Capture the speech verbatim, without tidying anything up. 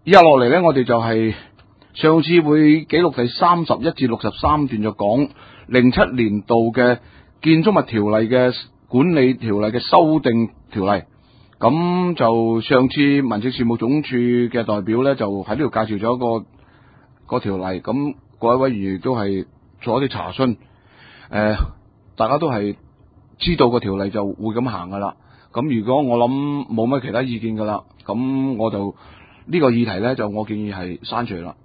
以下落嚟咧，我哋就係上次會記錄第三十一至六十三段，就講零七年度嘅建築物條例嘅管理條例嘅修訂條例。咁就上次民政事務總署嘅代表咧，就喺呢度介紹咗一個個條例。咁各位委員都係做一啲查詢，誒、呃，大家都係知道個條例就會咁行噶啦。咁如果我諗冇乜其他意見噶啦，咁我就呢、這個議題咧，就我建議係刪除啦。